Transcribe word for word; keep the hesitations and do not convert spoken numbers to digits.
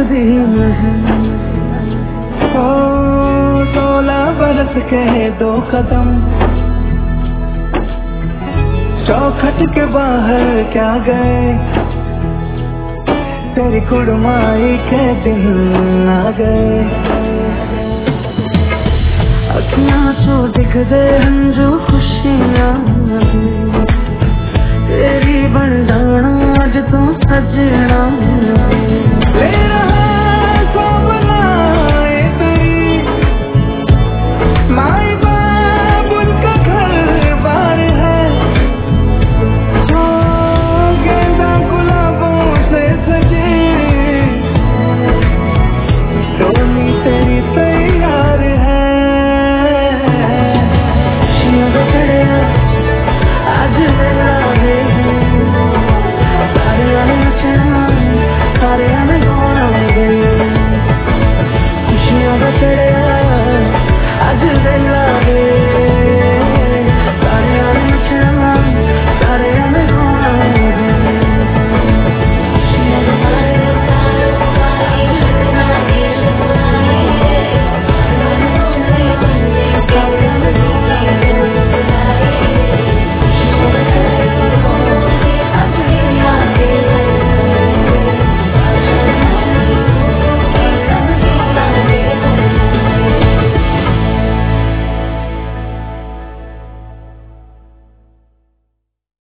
दी नहीं। ओ सोलह बरस के दो कदम, चौखट के बाहर क्या गए, तेरी कुड़माई के दिन आ गए। अखियां चो दिख दे हंजू खुशियां, तेरी बंडाना अज तू सजना।